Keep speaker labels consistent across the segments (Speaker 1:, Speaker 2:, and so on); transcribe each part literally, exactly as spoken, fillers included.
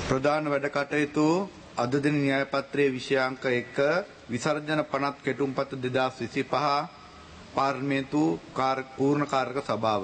Speaker 1: ප්‍රධාන වැඩ කටයුතු අද දින න්‍යාය පත්‍රයේ විෂයාංක එක විසර්ජන පනත් කෙටුම්පත දෙදාස් විසිපහ පාර්ලිමේන්තු පූර්ණ කාර්යක සභාව.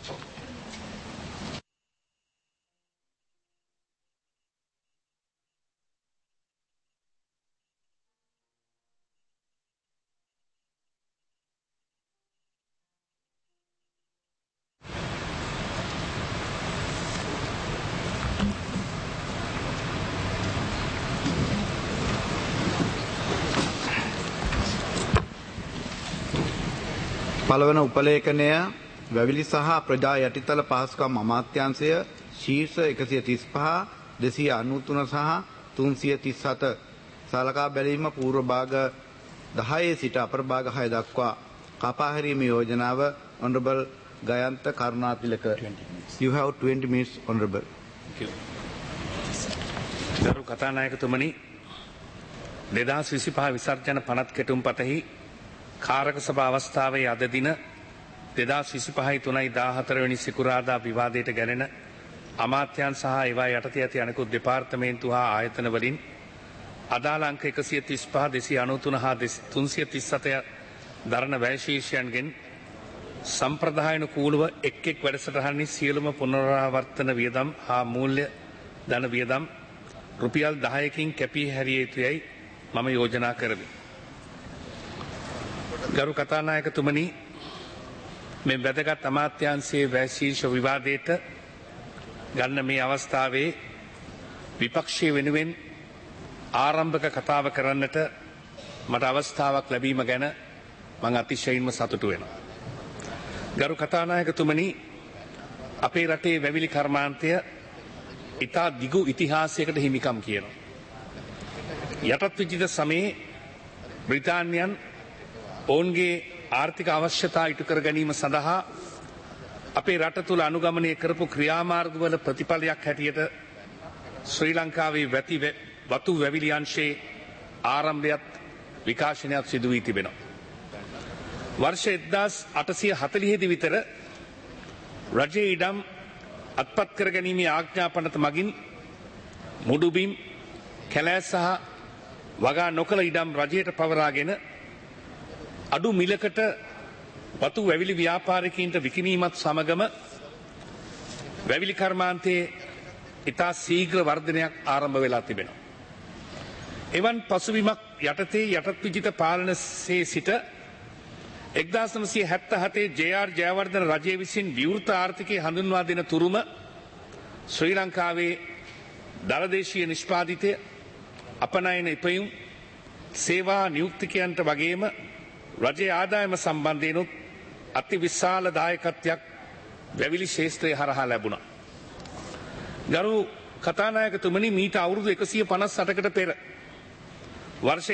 Speaker 1: පළවන උපලේඛනය වැවිලි සහ ප්‍රජා යටිතල පහසුකම් අමාත්‍යාංශය ශීර්ෂ එකසිය තිස්පහ දෙසිය අනූතුන සහ තුන්සිය තිස්හත සලකා බැලීම පූර්ව භාග දහයේ සිට අපර භාග හය දක්වා කපා හැරීම යෝජනාව honorable Gayantha Karunathilaka. You have twenty minutes honorable.
Speaker 2: ගරු කතානායකතුමනි, දෙදාස් විසිපහ විසර්ජන පනත් කෙටුම්පතෙහි කාරක සභා අවස්ථාවේ අද දින දෙදාස් විසිපහයි තුනයි දාහතරවැනි සිකුරාදා විවාදයට ගැනෙන අමාත්‍යයන් සහ ඒවා යටතේ ඇති අනෙකුත් දෙපාර්තමේන්තු හා ආයතන වලින් අදාළ අංක එකසිය තිස්පහ දෙසිය අනූතුන හා තුන්සිය තිස්හත දරන වැය ශීර්ෂයන්ගෙන් සම්ප්‍රදායනුකූලව එක් එක් වැඩසටහනින් සියලුම පුනරාවර්තන වියදම් හා මූල්‍ය ධන වියදම් රුපියල් දහයකින් කැපී හැරිය යුතුයයි මම යෝජනා කරමි. ගරු කතානායකතුමනි, මේ වැදගත් අමාත්‍යාංශයේ වැය ශීර්ෂ විවාදයට ගන්න මේ අවස්ථාවේ විපක්ෂයේ වෙනුවෙන් ආරම්භක කතාව කරන්නට මට අවස්ථාවක් ලැබීම ගැන මම අතිශයින්ම සතුටු වෙනවා. ගරු කතානායකතුමනි, අපේ රටේ වැවිලි කර්මාන්තය ඉතා දිගු ඉතිහාසයකට හිමිකම් කියනවා. යටත් විජිත සමයේ බ්‍රිතාන්‍යයන් ඔවුන්ගේ ආර්ථික අවශ්‍යතා ඉටු කර ගැනීම සඳහා අපේ රට තුළ අනුගමනය කරපු ක්‍රියාමාර්ගවල ප්‍රතිඵලයක් හැටියට ශ්‍රී ලංකාවේ වැති වතු වැවිලි අංශයේ ආරම්භයත් විකාශනයක් සිදු වී තිබෙනවා. වර්ෂ එක්දාස් අටසිය හතළිහදී විතර රජයේ ඉඩම් අත්පත් කර ගැනීමේ ආඥාපනත මගින් මුඩුබිම් කැලෑ සහ වගා නොකළ ඉඩම් රජයට පවරාගෙන අඩු මිලකට වතු වැවිලි ව්‍යාපාරිකයින්ට විකිණීමත් සමගම වැවිලි කර්මාන්තයේ ඉතා ශීඝ්‍ර වර්ධනයක් ආරම්භ වෙලා තිබෙනවා. එවන් පසුබිමක් යටතේ යටත් විජිත පාලනයේ සිට එක්දාස් නවසිය හැත්තෑ ජේ ආර් ජයවර්ධන රජය විසින් විවෘත ආර්ථිකය හඳුන්වා දෙන තුරුම ශ්‍රී ලංකාවේ දළදේශීය නිෂ්පාදිතය අපනයන ඉපයුම් සේවා නියුක්තිකයන්ට වගේම රජයේ ආදායම සම්බන්ධයෙන්ුත් අති විශාල දායකත්වයක් වැවිලි ශේෂ්ත්‍රය හරහා ලැබුණා. ගරු කතානායකතුමනි, මීට අවුරුදු එකසිය පනස් අටකට පෙර වර්ෂ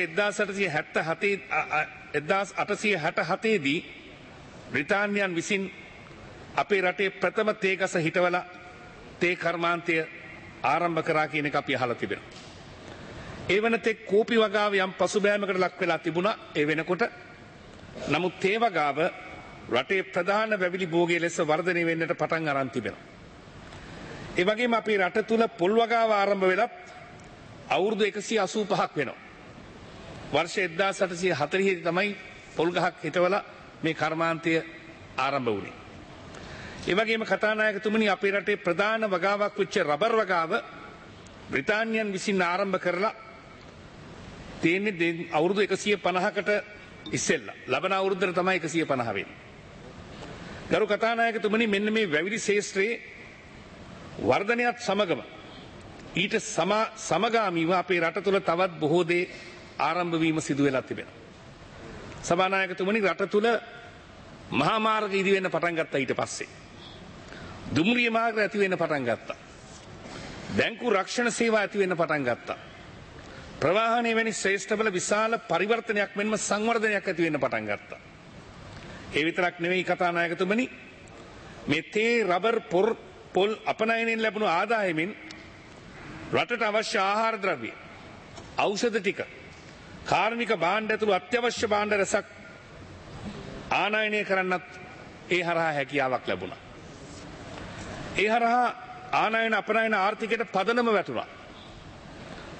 Speaker 2: එක්දාස් අටසිය හැට හතේදී බ්‍රිතාන්‍යයන් විසින් අපේ රටේ ප්‍රථම තේ ගස හිටවල තේ කර්මාන්තය ආරම්භ කරා කියන එක අපි අහලා තිබෙනවා. ඒ වනතෙක් කෝපි වගාව යම් පසුබෑමකට ලක් වෙලා තිබුණා ඒ වෙනකොට. නමුත් තේ වගාව රටේ ප්‍රධාන වැවිලි භෝගය ලෙස වර්ධනය වෙන්නට පටන් අරන් තිබෙනවා. ඒ වගේම අපේ රට තුල පොල් වගාව ආරම්භ වෙලත් අවුරුදු එකසිය අසූ පහක් වෙනවා. වර්ෂ එක්දාස් අටසිය හතළිහදී තමයි පොල් ගහක් හිටවලා මේ කර්මාන්තය ආරම්භ වුණේ. ඒ වගේම කතානායකතුමනි, අපේ රටේ ප්‍රධාන වගාවක් වෙච්ච රබර් වගාව බ්‍රිතාන්‍යයන් විසින් ආරම්භ කරලා තියෙන්නේ අවුරුදු එකසිය පනහකට ඉස්සෙල්ලා. ලබන අවුරුද්දට තමයි එකසිය පනහ වෙන්නේ. ගරු කතානායකතුමනි, මෙන්න මේ වැවිලි ශේෂ්ත්‍රයේ වර්ධනයත් සමගම ඊට සමගාමීව අපේ රට තුළ තවත් බොහෝ දේ ආරම්භ වීම සිදු වෙලා තිබෙනවා. සභානායකතුමනි, රට තුළ මහා මාර්ග ඉදි වෙන්න පටන් ගත්තා. ඊට පස්සේ දුම්රිය මාර්ග ඇති වෙන්න පටන් ගත්තා. බැංකු රක්ෂණ සේවා ඇති වෙන්න පටන් ගත්තා. ප්‍රවාහනය වැනි ශ්‍රේෂ්ඨවල විශාල පරිවර්තනයක් මෙන්ම සංවර්ධනයක් ඇති වෙන්න පටන් ගත්තා. ඒ විතරක් නෙවෙයි කතානායකතුමනි, මේ තේ රබර් පොල් අපනයනෙන් ලැබුණු ආදායමින් රටට අවශ්‍ය ආහාර ද්‍රව්‍ය, ඖෂධ ටික, කාර්මික භාණ්ඩ ඇතුළු අත්‍යවශ්‍ය භාණ්ඩ රැසක් ආනයනය කරන්නත් ඒ හරහා හැකියාවක් ලැබුණා. ඒ හරහා ආනයන අපනයන ආර්ථිකයට පදනම වැටුණා.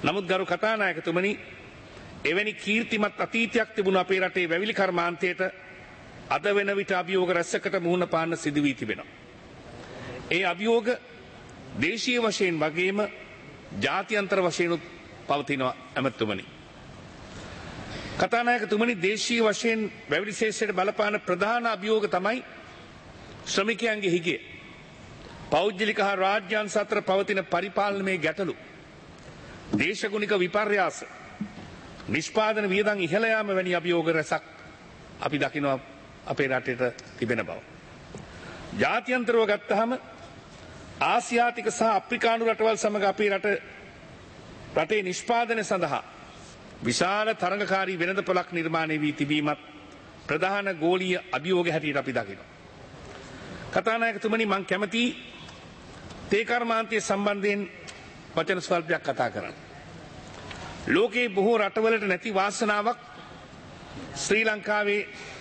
Speaker 2: නමුත් ගරු කතානායකතුමනි එවැනි කීර්තිමත් අතීතයක් තිබුණු අපේ රටේ වැවිලි කර්මාන්තයට අද වෙන විට අභියෝග රැසකට මුහුණ පාන්න සිදු වී තිබෙනවා. ඒ අභියෝග දේශීය වශයෙන් වගේම ජාත්‍යන්තර වශයෙන් පවතිනවා ඇමතුමනි. කතානායකතුමනි දේශීය වශයෙන් වැවිලි ශේෂ්ත්‍රයට බලපාන ප්‍රධාන අභියෝග තමයි ශ්‍රමිකයන්ගේ හිගය. පෞද්ගලික හා රාජ්‍යංශ අතර පවතින පරිපාලනමය ගැටලු. දේශගුණික විපර්යාස. නිෂ්පාදන වියදම් ඉහළ යාම වැනි අභියෝග රැසක් අපි දකිනවා අපේ රටේට තිබෙන බව. ජාත්‍යන්තරව ගත්තහම ආසියාතික සහ අප්‍රිකානු රටවල් සමග අපේ රට රටේ නිෂ්පාදනය සඳහා විශාල තරඟකාරී වෙළඳපොළක් නිර්මාණය වී තිබීමත් ප්‍රධාන ගෝලීය අභියෝග හැටියට අපි දකිනවා. කතානායකතුමනි මම කැමතියි තේ කර්මාන්තය සම්බන්ධයෙන් වචන ස්වල්පයක් කතා කරන්න. ලෝකයේ බොහෝ රටවලට නැති වාසනාවක් ශ්‍රී ලංකාවේ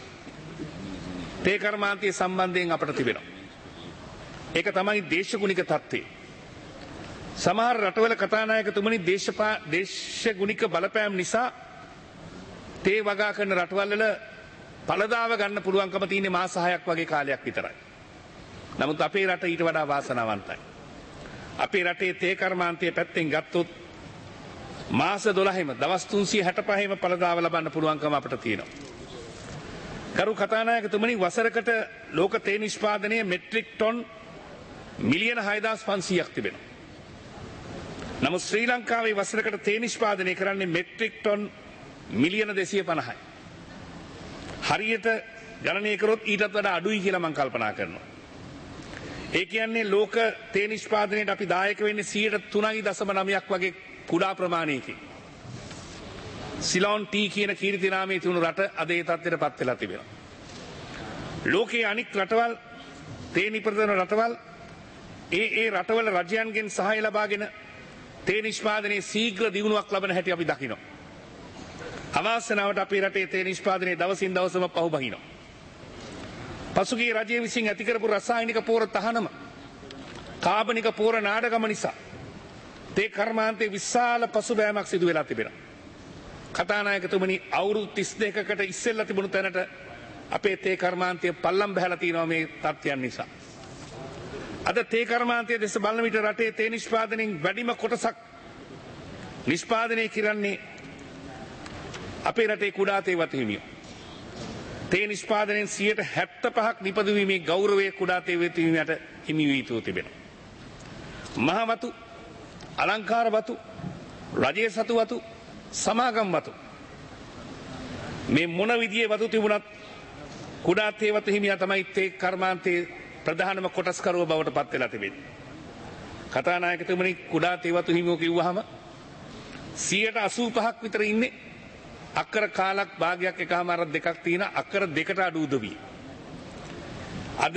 Speaker 2: තේ කර්මාන්තය සම්බන්ධයෙන් අපට තිබෙනවා. ඒක තමයි දේශගුණික තත්ත්වය. සමහර රටවල කතානායකතුමනි දේශපා දේශගුණික බලපෑම් නිසා තේ වගා කරන රටවල් වල පළදාව ගන්න පුළුවන්කම තියෙන්නේ මාස හයක් වගේ කාලයක් විතරයි. නමුත් අපේ රට ඊට වඩා වාසනාවන්තයි. අපේ රටේ තේ කර්මාන්තය පැත්තෙන් ගත්තොත් මාස දොළහෙම දවස් තුන්සිය හැට පහෙම පළදාව ලබන්න පුළුවන්කම අපට තියෙනවා. කරු කතානායකතුමනි වසරකට ලෝක තේ නිෂ්පාදනය මෙට්‍රික් ටොන් මිලියන හයදාස් පන්සීයක් තිබෙනවා. නමුත් ශ්‍රී ලංකාවේ වසරකට තේ නිෂ්පාදනය කරන්නේ මෙට්‍රික් ටොන් මිලියන දෙසිය පනහයි. හරියට ගණනය කරොත් ඊටත් වඩා අඩුයි කියලා මම කල්පනා කරනවා. ඒ කියන්නේ ලෝක තේ නිෂ්පාදනයට අපි දායක වෙන්නේ සියයට තුනයි දශම නවයක් වගේ කුඩා ප්‍රමාණයකින්. සිලෝන් ටී කියන කීර්ති නාමයේ තිබුණු රට අද ඒ තත්ත්වයට පත් වෙලා තිබෙනවා. ලෝකයේ අනික් රටවල් තේ නිපදවන රටවල් ඒ ඒ රටවල රජයන්ගෙන් සහාය ලබාගෙන තේ නිෂ්පාදනයේ ශීඝ්‍ර දියුණුවක් ලබන හැටි අපි දකිනවා. අවාසනාවට අපේ රටේ තේ නිෂ්පාදනයේ දවසින් දවසම පහු බහිනවා. පසුගිය රජය විසින් ඇති කරපු රසායනික පෝර තහනම කාබනික පෝර නාඩගම නිසා තේ කර්මාන්තයේ විශාල පසුබෑමක් සිදු වෙලා තිබෙනවා. කතානායකතුමනි අවුරුදු තිස් දෙකකට ඉස්සෙල්ලා තිබුණු තැනට අපේ තේ කර්මාන්තය පල්ලම් බහැලා තියෙනවා මේ තත්ත්වයන් නිසා. අද තේ කර්මාන්තයේ දෙස බලන විට රටේ තේ නිෂ්පාදනයෙන් වැඩිම කොටසක් නිෂ්පාදනය කරන්නේ අපේ රටේ කුඩා තේ වතු හිමියෝ. තේ නිෂ්පාදනයෙන් සියයට හැත්තෑ පහක් නිපදවීමේ ගෞරවය කුඩා තේ වතු හිමියට හිමි වී තිබෙනවා. මහ වතු, අලංකාර වතු, රජයේ සතු වතු, සමාගම් වතු මේ මොන විදියේ වතු තිබුණත් කුඩා තේ වතු හිමියා තමයි තේ කර්මාන්තයේ ප්‍රධානම කොටස්කරුව බවට පත් වෙලා තිබෙන්නේ. කතානායකතුමනි කුඩා තේ වතු හිමියෝ කිව්වහම සියයට අසූ පහක් විතර ඉන්නේ අක්කර කාලක් භාගයක් එකමාරක් දෙකක් තියෙන අක්කර දෙකට අඩු උදවිය. අද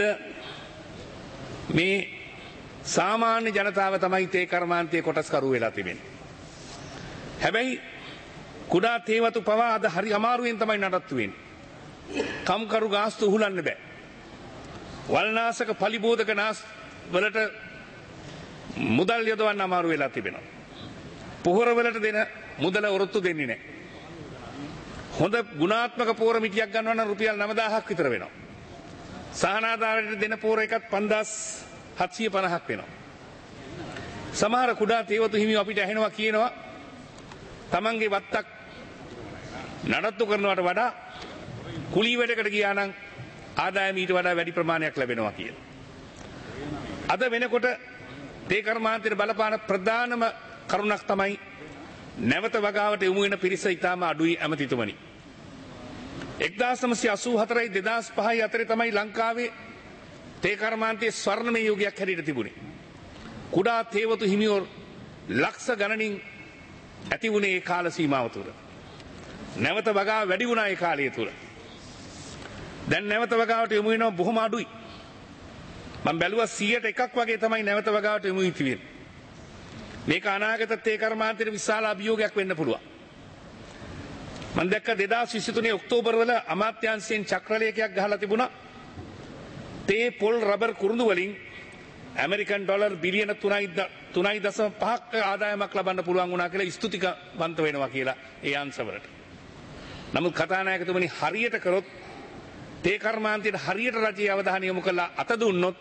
Speaker 2: මේ සාමාන්‍ය ජනතාව තමයි තේ කර්මාන්තයේ කොටස්කරුව වෙලා තිබෙන්නේ. හැබැයි කුඩා තේ වතු පවා අද හරි අමාරුවෙන් තමයි නඩත්තු වෙන්නේ. කම්කරු ගාස්තු උහුලන්න බෑ. වල්නාසක පලිබෝධක නාස් වලට මුදල් යොදවන්න අමාරු වෙලා තිබෙනවා. පොහොර වලට දෙන මුදල ඔරොත්තු දෙන්නේ නැහැ. හොඳ ගුණාත්මක පෝර මිටියක් ගන්නවා නම් රුපියල් නවදාහක් විතර වෙනවා. සහනාධාරයට දෙන පෝර එකත් පන්දාස් හත්සිය පනහක් වෙනවා. සමහර කුඩා තේ වතු හිමියෝ අපිට ඇහෙනවා කියනවා තමන්ගේ වත්තක් නඩත්තු කරනවට වඩා කුලී වැඩකට ගියා නම් ආදායම ඊට වඩා වැඩි ප්‍රමාණයක් ලැබෙනවා කියලා. අද වෙනකොට තේ කර්මාන්තයේ බලපාන ප්‍රධානම කරුණක් තමයි නැවත වගාවට යොමු වෙන පිරිස ඉතාම අඩුයි ඇමතිතුමනි. එක්දාස් නවසිය අසූ හතරයි දෙදාස් පහයි අතරේ තමයි ලංකාවේ තේ කර්මාන්තයේ ස්වර්ණමය යුගයක් හැටියට තිබුණේ. කුඩා තේ වතු හිමියෝ ලක්ෂ ගණනින් ඇති වුණේ ඒ කාල සීමාව තුළ. නැවත වගාව වැඩි වුණා ඒ කාලය තුළ. දැන් නැවත වගාවට යොමු වෙනවා බොහොම අඩුයි. මම බැලුවා සියයට එකක් වගේ තමයි නැවත වගාවට යොමු වී තිබෙන්නේ. මේක අනාගත තේ කර්මාන්තයේ විශාල අභියෝගයක් වෙන්න පුළුවන්. මම දැක්ක දෙදාස් විසි තුනේ ඔක්තෝබර් වල අමාත්‍යාංශයෙන් චක්‍රලේඛයක් ගහලා තිබුණා. තේ පොල් රබර් කුරුඳු වලින් ඇමරිකන් ඩොලර් බිලියන තුනයි දශම පහක ආදායමක් ලබන්න පුළුවන් වුණා කියලා ස්තුතිකවන්ත වෙනවා කියලා ඒ අංශවලට. නමුත් කතානායකතුමනි හරියට කරොත් තේ කර්මාන්තයට හරියට රජයේ අවධානය යොමු කළා අත දුන්නොත්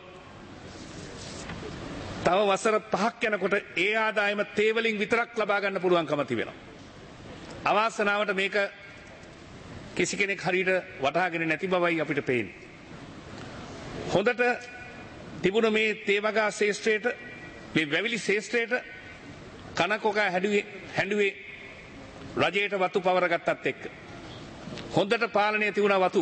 Speaker 2: තව වසර පහක් යනකොට ඒ ආදායම තේ වලින් විතරක් ලබා ගන්න පුළුවන්කම තිබෙනවා. අවාසනාවට මේක කිසි කෙනෙක් හරියට වටහාගෙන නැති බවයි අපිට පේන්නේ. හොඳට තිබුණ මේ තේවගා ශේෂ්ත්‍රයට මේ වැවිලි ශේෂ්ත්‍රයට කනකොකා හැඩුවේ හැඬුවේ රජයට වතු පවරගත්තත් එක්ක හොඳට පාලනය තිබුණ වතු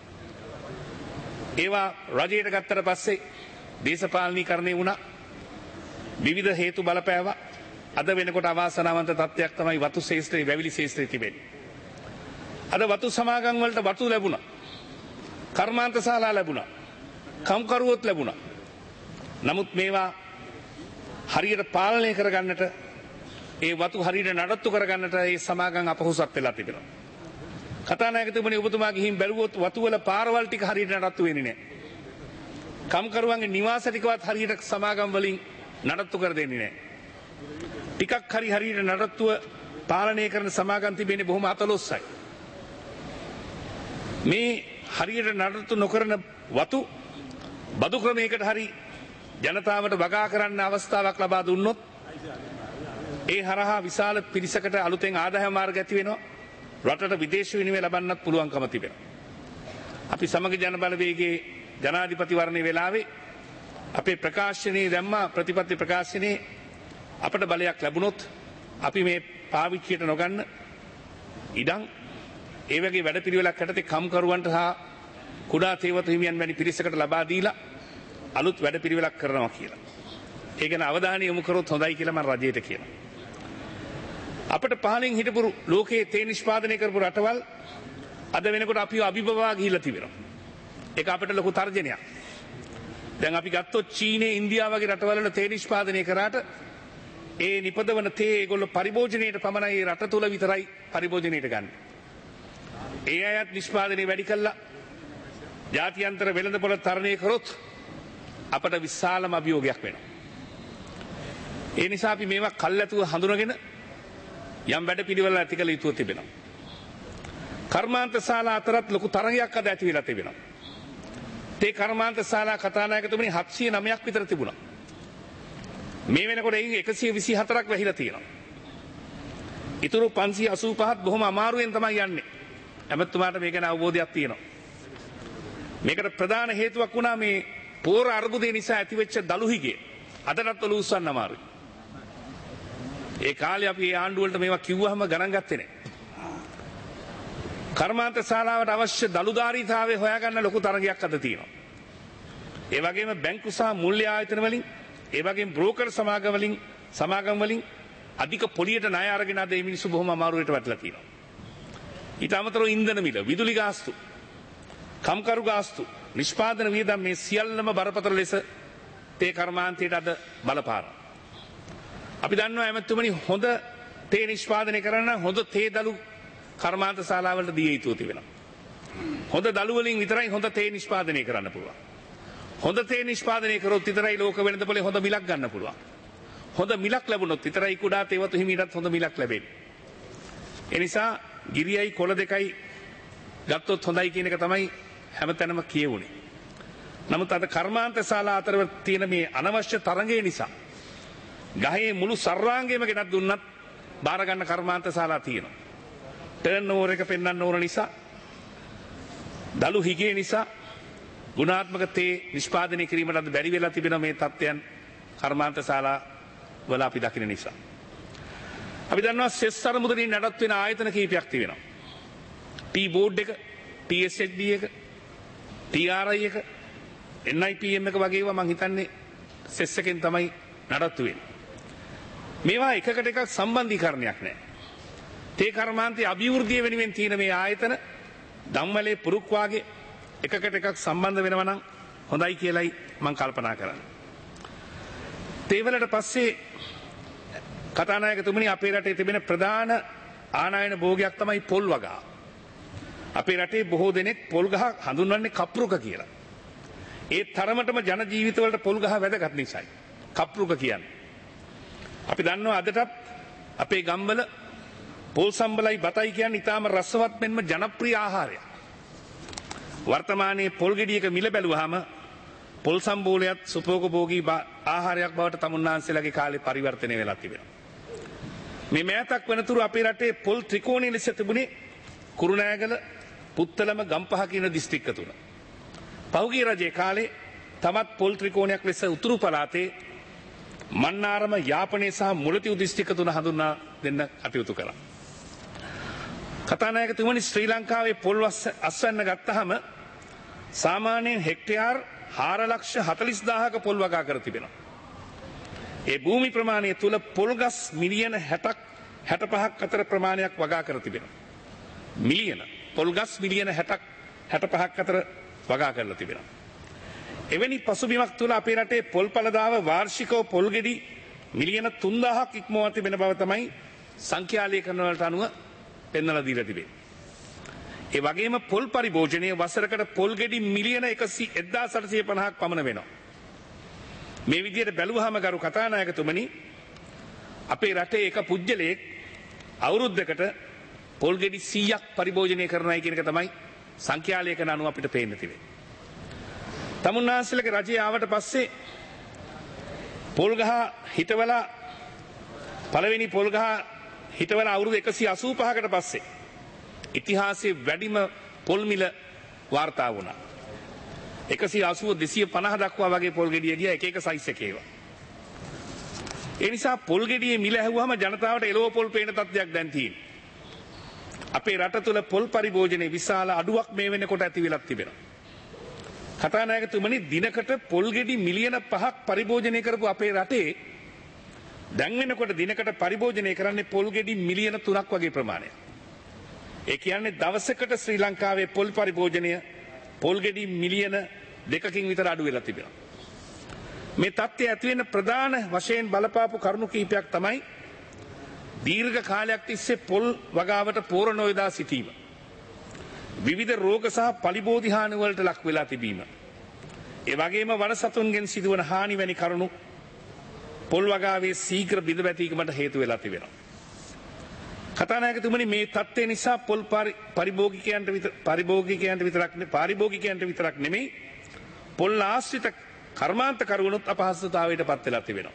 Speaker 2: ඒවා රජයට ගත්තට පස්සේ දේශපාලනීකරණය වුණා. විවිධ හේතු බලපෑවා. අද වෙනකොට අවාසනාවන්ත තත්ත්වයක් තමයි වතු ශේෂ්ත්‍රයේ වැවිලි ශේෂ්ත්‍රයේ තිබෙන්නේ. අද වතු සමාගම් වලට වතු ලැබුණා. කර්මාන්ත ශාලා ලැබුණා. කම්කරුවොත් ලැබුණා. නමුත් මේවා හරියට පාලනය කරගන්නට ඒ වතු හරියට නඩත්තු කරගන්නට ඒ සමාගම් අපහසුත් වෙලා තිබෙනවා. කතානායකතුමනි ඔබතුමා ගිහින් බැලුවොත් වතු වල පාරවල් ටික හරියට නඩත්තු වෙන්නේ නැහැ. කම්කරුවන්ගේ නිවාස ටිකවත් හරියට සමාගම් වලින් නඩත්තු කර දෙන්නේ නැහැ. ටිකක් හරි හරියට නඩත්තුව පාලනය කරන සමාගම් තිබෙන්නේ බොහොම අතලොස්සයි. මේ හරියට නඩත්තු නොකරන වතු බදු ක්‍රමයකට හරි ජනතාවට වගා කරන්න අවස්ථාවක් ලබා දුන්නොත් ඒ හරහා විශාල පිරිසකට අලුතෙන් ආදායම මාර්ග ඇති වෙනවා. රටට විදේශ විනිමය ලබන්නත් පුළුවන්කම තිබෙනවා. අපි සමග ජන බලවේගයේ ජනාධිපතිවරණයේ වෙලාවේ අපේ ප්‍රකාශනයේ දැම්මා ප්‍රතිපත්ති ප්‍රකාශනයේ අපට බලයක් ලැබුණොත් අපි මේ පාවිච්චියට නොගන්න ඉඩම් ඒ වගේ වැඩපිළිවෙලක් යටතේ කම්කරුවන්ට සහ කුඩා තේවතු හිමියන් වැනි පිරිසකට ලබා දීලා අලුත් වැඩපිළිවෙලක් කරනවා කියලා. ඒ ගැන අවධානය යොමු කරොත් හොඳයි කියලා මම රජයට කියනවා. අපිට පහලින් හිටපු ලෝකයේ තේ නිෂ්පාදනය කරපු රටවල් අද වෙනකොට අපිව අභිබවා ගිහිල්ලා තිබෙනවා. ඒක අපිට ලොකු තර්ජනයක්. දැන් අපි ගත්තොත් චීනය ඉන්දියාව වගේ රටවල තේ නිෂ්පාදනය කරාට ඒ නිපදවන තේ ඒගොල්ලෝ පරිභෝජනයට පමණයි රට තුල විතරයි පරිභෝජනයට ගන්න. ඒ අයත් නිෂ්පාදනය වැඩි කළා ජාත්‍යන්තර වෙළඳපොළ තරණය කරොත් අපට විශාලම අභියෝගයක් වෙනවා. ඒ නිසා අපි මේවා කල්ැතුව හඳුනගෙන යම් වැඩ පිළිවෙල ඇති කළ යුතුව තිබෙනවා. කර්මාන්ත ශාලා අතරත් ලොකු තරගයක් අද ඇති වෙලා තිබෙනවා. තේ කර්මාන්ත ශාලා කතානායකතුමනි හත්සිය නවයක් විතර තිබුණා. මේ වෙනකොට එයින් එකසිය විසි හතරක් වැහිලා තියෙනවා. ඉතුරු පන්සිය අසූ පහත් බොහොම අමාරුවෙන් තමයි යන්නේ. ඇමතුමාට මේක ගැන අවබෝධයක් තියෙනවා. මේකට ප්‍රධාන හේතුවක් වුණා මේ පෝර අර්බුදය නිසා ඇතිවෙච්ච දළු හිගේ. අදටත් ඔලුව උස්සන්න අමාරුයි. ඒ කාලේ අපි ඒ ආණ්ඩුව වලට මේවා කිව්වහම ගණන් ගත්තේ නැහැ. කර්මාන්ත ශාලාවට අවශ්‍ය දළුදාරීතාවය හොයාගන්න ලොකු තරගයක් අද තියෙනවා. ඒ වගේම බැංකු සහ මුල්‍ය ආයතන වලින්, ඒ වගේම බ්‍රෝකර් සමාගම් වලින්, සමාගම් වලින් අධික පොලියට ණය අරගෙන අද මේ මිනිස්සු බොහොම අමාරුවට වැටලා තියෙනවා. ඊට අමතරව ඉන්ධන මිල, විදුලි ගාස්තු, කම්කරු ගාස්තු, නිෂ්පාදන වියදම් මේ සියල්ලම බරපතල ලෙස තේ කර්මාන්තයට අද බලපානවා. අපි දන්නවා ඇමතුමනි හොඳ තේ නිෂ්පාදනය කරන්න හොඳ තේ දළු කර්මාන්ත ශාලාවලට දිය යුතු තිබෙනවා. හොඳ දළු වලින් විතරයි හොඳ තේ නිෂ්පාදනය කරන්න පුළුවන්. හොඳ තේ නිෂ්පාදනය කරොත් විතරයි ලෝක වෙළඳපොලේ හොඳ මිලක් ගන්න පුළුවන්. හොඳ මිලක් ලැබුණොත් විතරයි කුඩා තේවතු හිමියන්ට හොඳ මිලක් ලැබෙන්නේ. ඒ නිසා ගිරියයි කොළ දෙකයි ගත්තොත් හොඳයි කියන එක තමයි හැමතැනම කියවුනේ. නමුත් අද කර්මාන්ත ශාලා අතර තියෙන මේ අනවශ්‍ය තරඟය නිසා ගහේ මුළු සර්වාංගයම ගෙනත් දුන්නත් බාර ගන්න කර්මාන්ත ශාලා තියෙනවා. ටර්න් ඕවර් එක පෙන්වන්න ඕන නිසා, දළු හිගේ නිසා ගුණාත්මක තේ නිෂ්පාදනය කිරීමට අද බැරි වෙලා තිබෙන මේ තත්ත්වයන් කර්මාන්ත ශාලා වල අපි දකින නිසා. අපි දන්නවා සෙස් අරමුදලින් නඩත් වෙන ආයතන කීපයක් තිබෙනවා. ටී බෝඩ් එක, ටී එස් එච් ඩී එක, ටී ආර් ආයි එක, එන් ආයි පී එම් එක වගේ ඒවා මං හිතන්නේ සෙස් එකෙන් තමයි නඩත්තු වෙන්නේ. මේවා එකකට එකක් සම්බන්ධීකරණයක් නැහැ. තේ කර්මාන්තයේ අභිවෘද්ධිය වෙනුවෙන් තියෙන මේ ආයතන ධම්මලේ පුරුක් වාගේ එකකට එකක් සම්බන්ධ වෙනවා නම් හොඳයි කියලායි මම කල්පනා කරන්නේ. තේ වලට පස්සේ කතානායකතුමනි අපේ රටේ තිබෙන ප්‍රධාන ආනයන භෝගයක් තමයි පොල් වගා. අපේ රටේ බොහෝ දෙනෙක් පොල් ගහ හඳුන්වන්නේ කප්රුක කියලා. ඒ තරමටම ජන ජීවිතවලට පොල් ගහ වැදගත් නිසායි කප්රුක කියන්නේ. අපි දන්නවා අදටත් අපේ ගම්වල පොල් සම්බලයි බතයි කියන්නේ ඊටාම රසවත් මෙන්ම ජනප්‍රිය ආහාරයක්. වර්තමානයේ පොල් ගෙඩියක මිල බැලුවාම පොල් සම්බෝලයත් සුපෝපභෝගී ආහාරයක් බවට තමුන්නාන්සේලාගේ කාලේ පරිවර්තනය වෙලා තිබෙනවා. මේ මෑතක් වෙනතුරු අපේ රටේ පොල් ත්‍රිකෝණීය ලෙස තිබුණේ කුරුණෑගල, පුත්තලම, ගම්පහ කියන දිස්ත්‍රික්ක තුන. පහුගිය රජයේ කාලේ තමත් පොල් ත්‍රිකෝණයක් ලෙස උතුරු පළාතේ මන්නාරම, යාපනයේ සහ මුලතිව් දිස්ත්‍රික්ක තුන හඳුන්වා දෙන්න කටයුතු කළා. කතානායකතුමනි, ශ්‍රී ලංකාවේ පොල් අස්වැන්න ගත්තහම සාමාන්‍යයෙන් හෙක්ටයාර් හාර ලක්ෂ හතළිස් දාහක පොල් වගා කර තිබෙනවා. ඒ භූමි ප්‍රමාණය තුල පොල් ගස් මිලියන හැටක් හැටපහක් අතර ප්‍රමාණයක් වගා කර තිබෙනවා. මිලියන පොල් ගස් මිලියන හැටක් හැටපහක් අතර වගා කරලා තිබෙනවා. එවැනි පසුබිමක් තුල අපේ රටේ පොල් පළදාව වාර්ෂිකව පොල් ගෙඩි මිලියන තුන්දාහක් ඉක්මවා තිබෙන බව තමයි සංඛ්‍යාලේඛන වලට අනුව පෙන්වලා දීලා තිබෙන්නේ. ඒ වගේම පොල් පරිභෝජනයේ වසරකට පොල් ගෙඩි මිලියන එක්දාස් අටසිය පනහක් පමණ වෙනවා. මේ විදිහට බැලුවහම ගරු කතානායකතුමනි, අපේ රටේ එක පුජ්‍යලයක් අවුරුද්දකට පොල් ගෙඩි සීයක් පරිභෝජනය කරනයි කියන එක තමයි සංඛ්‍යාලේඛන අනුව අපිට පේන්න තිබෙන්නේ. තමුන්නාන්සේලාගේ රජය ආවට පස්සේ පොල් ගහ හිටවලා පළවෙනි පොල් ගහ හිටවලා අවුරුදු එකසිය අසූපහකට පස්සේ ඉතිහාසයේ වැඩිම පොල් මිල වාර්තා වුණා. එකසිය අසූව දෙසිය පනහ දක්වා වගේ පොල් ගෙඩිය ගියා, එක එක සයිස් එකේ ඒවා. ඒ නිසා පොල් ගෙඩියේ මිල ඇහුවම ජනතාවට එළව පොල් පේන තත්ත්වයක් දැන් තියෙනවා. අපේ රට තුළ පොල් පරිභෝජනයේ විශාල අඩුවක් මේ වෙනකොට ඇති වෙලක් තිබෙනවා. කතානායකතුමනි, දිනකට පොල් ගෙඩි මිලියන පහක් පරිභෝජනය කරපු අපේ රටේ දැන් වෙනකොට දිනකට පරිභෝජනය කරන්නේ පොල් ගෙඩි මිලියන තුනක් වගේ ප්‍රමාණයක්. ඒ කියන්නේ දවසකට ශ්‍රී ලංකාවේ පොල් පරිභෝජනය පොල් ගෙඩි මිලියන දෙකකින් විතර අඩු වෙලා තිබෙනවා. මේ තත්ත්වය ඇති වෙන ප්‍රධාන වශයෙන් බලපාපු කරුණු කිහිපයක් තමයි දීර්ඝ කාලයක් තිස්සේ පොල් වගාවට පෝර නොයොදා සිටීම, විවිධ රෝග සහ පලිබෝධි හානි වලට ලක් වෙලා තිබීම, ඒ වගේම වනසතුන්ගෙන් සිදුවන හානි වැනි කරුණු පොල් වගාවේ ශීඝ්‍ර බිඳ වැටීමට හේතු වෙලා තිබෙනවා. කතානායකතුමනි, මේ තත්ත්වය නිසා පොල් පරිභෝගිකයන්ට විතර පරිභෝගිකයන්ට විතරක් පාරිභෝගිකයන්ට විතරක් නෙමෙයි, පොල් ආශ්‍රිත කර්මාන්තකරුවනුත් අපහසුතාවයට පත් වෙලා තිබෙනවා.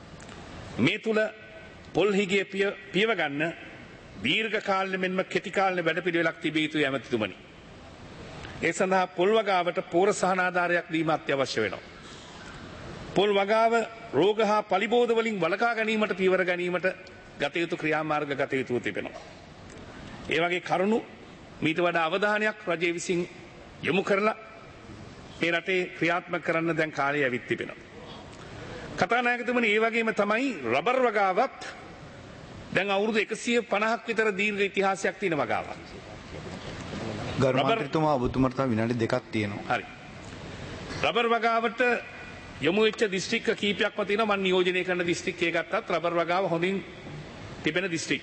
Speaker 2: මේ තුල පොල් හිගේ පියව ගන්න දීර්ඝ කාලෙ මෙන්ම කෙටි කාලෙ වැඩපිළිවෙලක් තිබිය යුතුයි ඇමතිතුමනි. ඒ සඳහා පොල් වගාවට පෝර සහනාධාරයක් දීම අත්‍යවශ්‍ය වෙනවා. පොල් වගාව රෝග හා පලිබෝධ වලින් වළකා ගැනීමට පියවර ගැනීමට ගත යුතු ක්‍රියාමාර්ග ගත යුතුව තිබෙනවා. ඒ වගේ කරුණු මීට වඩා අවධානයක් රජය විසින් යොමු කරලා මේ රටේ ක්‍රියාත්මක කරන්න දැන් කාලය ඇවිත් තිබෙනවා. කතානායකතුමනි, ඒ වගේම තමයි රබර් වගාවත් දැන් අවුරුදු එකසිය පනහක් විතර දීර්ඝ ඉතිහාසයක් තියෙන වගාවක්.
Speaker 1: ගරු මන්ත්‍රීතුමා, ඔබතුමට තව විනාඩි දෙකක් තියෙනවා.
Speaker 2: හරි. රබර් වගාවට යොමු වෙච්ච දිස්ත්‍රික්ක කීපයක්ම තියෙනවා. මම නියෝජනය කරන දිස්ත්‍රික්කය ගත්තත් රබර් වගාව හොඳින් තිබෙන දිස්ත්‍රික්ක.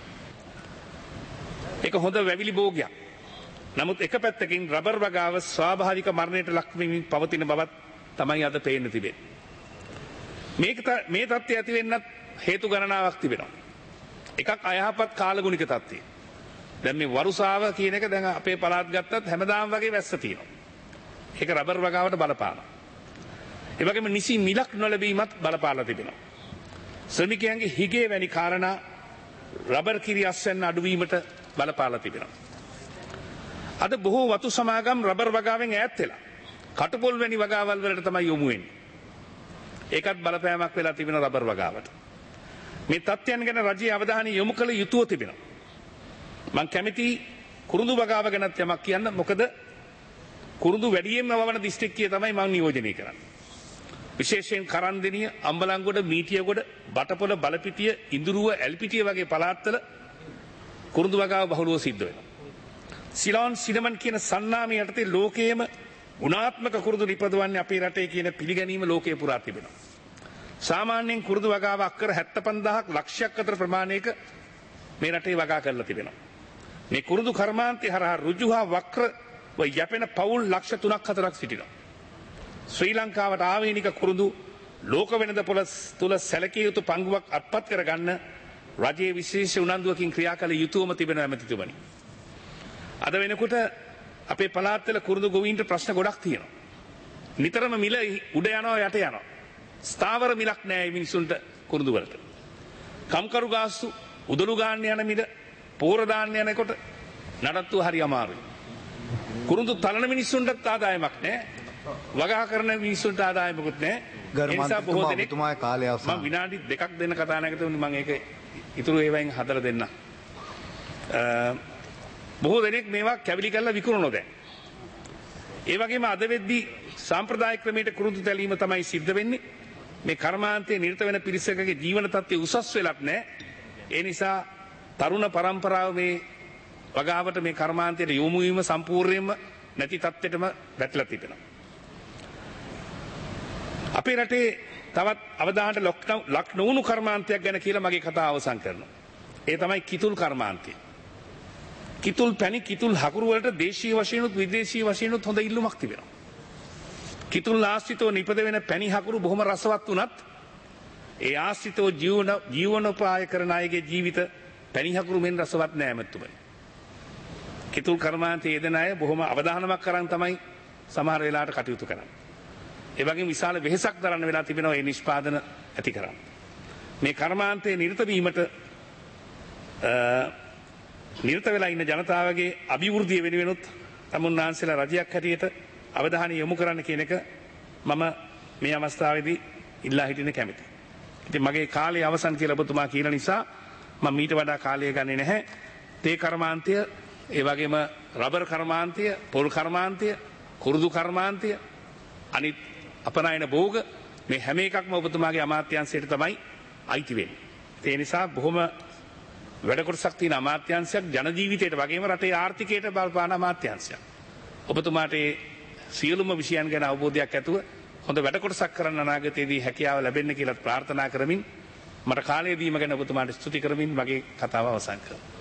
Speaker 2: ඒක හොඳ වැවිලි භෝගයක්. නමුත් එක පැත්තකින් රබර් වගාව ස්වාභාවික මරණයට ලක් වෙමින් පවතින බවත් තමයි අද පේන්න තිබෙන්නේ. මේක මේ තත්ත්වය ඇති වෙන්නත් හේතු ගණනාවක් තිබෙනවා. එකක් අයහපත් කාලගුණික තත්ත්වය. දැන් මේ වරුසාව කියන එක දැන් අපේ පළාත් ගත්තත් හැමදාම වගේ වැස්ස තියෙනවා. ඒක රබර් වගාවට බලපානවා. ඒ වගේම නිසි මිලක් නොලැබීමත් බලපාලා තිබෙනවා. ශ්‍රමිකයන්ගේ හිගේ වැනි කාරණා රබර් කිරි අස්වැන්න අඩුවීමට බලපාලා තිබෙනවා. අද බොහෝ වතු සමාගම් රබර් වගාවෙන් ඈත් වෙලා කටුපොල් වැනි වගාවල් වලට තමයි යොමු වෙන්නේ. ඒකත් බලපෑමක් වෙලා තිබෙන රබර් වගාවට. මේ තත්ත්වයන් ගැන රජයේ අවධානය යොමු කළ යුතුව තිබෙනවා. මම කැමති කුරුඳු වගාව ගැනත් යමක් කියන්න. මොකද කුරුඳු වැඩියෙන්ම වවන දිස්ත්‍රික්කය තමයි මම නියෝජනය කරන්නේ. විශේෂයෙන් කරන්දෙනිය, අම්බලන්ගොඩ, මීටියගොඩ, බටපොළ, බලපිටිය, ඉඳුරුව, ඇල්පිටිය වගේ පළාත්වල කුරුඳු වගාව බහුලව සිද්ධ වෙනවා. සිලෝන් සිනමන් කියන සන්නාමය යටතේ ලෝකයේම ගුණාත්මක කුරුඳු නිපදවන්නේ අපේ රටේ කියන පිළිගැනීම ලෝකයේ පුරා තිබෙනවා. සාමාන්‍යයෙන් කුරුඳු වගාව අක්කර හැත්තෑපන්දාහක් ලක්ෂයක් අතර ප්‍රමාණයක මේ රටේ වගා කරලා තිබෙනවා. මේ කුරුඳු කර්මාන්තය හරහා ඍජු හා වක්‍ර යැපෙන පවුල් ලක්ෂ තුනක් හතරක් සිටිනවා. ශ්‍රී ලංකාවට ආවේනික කුරුඳු ලෝක වෙනද පොළ තුල සැලකිය යුතු පංගුවක් අත්පත් කරගන්න රජයේ විශේෂ උනන්දුවකින් ක්‍රියා කළ යුතුවම තිබෙන ඇමතිතුමනි. අද වෙනකොට අපේ පළාත්වල කුරුඳු ගොවීන්ට ප්‍රශ්න ගොඩක් තියෙනවා. නිතරම මිල උඩ යනවා යට යනවා. ස්ථාවර මිලක් නෑ මිනිසුන්ට කුරුඳු වලට. කම්කරු ගාස්තු උදළු ගාන්න යන මිල පෝර දාන්න යනකොට නඩත්තුව හරි අමාරුයි. කුරුඳු තලන මිනිස්සුන්ටත් ආදායමක් නෑ. වගා කරන මිනිස්සුන්ට ආදායමකුත් නෑ. ඒ නිසා බොහෝ දෙනෙක් මම විනාඩි දෙකක් දෙන්න කතා නැගතුනේ මම ඒක ඉතුරු ඒවායින් හදලා දෙන්න. බොහෝ දෙනෙක් මේවා කැවිලි කරලා විකුණනවා දැන්. ඒ වගේම අද වෙද්දී සාම්ප්‍රදායික ක්‍රමයට කුරුඳු තැලීම තමයි සිද්ධ වෙන්නේ. මේ කර්මාන්තයේ නිරත වෙන පිරිසකගේ ජීවන තත්ත්වය උසස් වෙලත් නැහැ. ඒ නිසා තරුණ පරම්පරාව මේ වගාවට මේ කර්මාන්තයට යොමු වීම සම්පූර්ණයෙන්ම නැති තත්ත්වෙටම වැටලා තිබෙනවා. අපේ රටේ තවත් අවදානට ලක් නොවුණු කර්මාන්තයක් ගැන කියලා මගේ කතාව අවසන් කරනවා. ඒ තමයි කිතුල් කර්මාන්තය. කිතුල් පැණි කිතුල් හකුරු වලට දේශීය වශයෙන්ුත් විදේශීය වශයෙන්ුත් හොඳ ඉල්ලුමක් තිබෙනවා. කිතුල් ආශ්‍රිතව නිපද වෙන පැණි හකුරු බොහොම රසවත් වුණත් ඒ ආශ්‍රිතව ජීවන ජීවනෝපාය කරන අයගේ ජීවිත පැණි හකුරු මෙන් රසවත් නෑ මැතුමනි. කිතුල් කර්මාන්තයේ යෙදෙන අය බොහොම අවධානමක් කරන් තමයි සමහර වෙලාවට කටයුතු කරන්නේ. ඒ වගේම විශාල වෙහෙසක් දරන්න වෙලා තිබෙනවා මේ නිෂ්පාදන ඇති කරන්න. මේ කර්මාන්තයේ නිරත වීමට නිරත වෙලා ඉන්න ජනතාවගේ අභිවෘද්ධිය වෙනුවෙනුත් තමුන්නාන්සේලා රජයක් හැටියට අවධානය යොමු කරන්න කියන එක මම මේ අවස්ථාවේදී ඉල්ලා හිටින්න කැමතියි. ඉතින් මගේ කාලය අවසන් කියලා ඔබතුමා කියන නිසා මම මීට වඩා කාලය ගන්නේ නැහැ. තේ කර්මාන්තය, ඒ වගේම රබර් කර්මාන්තය, පොල් කර්මාන්තය, කුරුදු කර්මාන්තය, අනිත් අපනයන භෝග මේ හැම එකක්ම ඔබතුමාගේ අමාත්‍යාංශයට තමයි අයිති වෙන්නේ. ඒ නිසා බොහොම වැඩ කොටසක් තියෙන අමාත්‍යාංශයක් ජන ජීවිතයට වගේම රටේ ආර්ථිකයට බලපාන අමාත්‍යාංශයක්. ඔබතුමාට ඒ සියලුම විෂයන් ගැන අවබෝධයක් ඇතුව හොඳ වැඩ කොටසක් කරන්න අනාගතයේදී හැකියාව ලැබෙන්න කියලා ප්‍රාර්ථනා කරමින් මට කාලය දීම ගැන ඔබතුමාට ස්තුති කරමින් මගේ කතාව අවසන් කරනවා.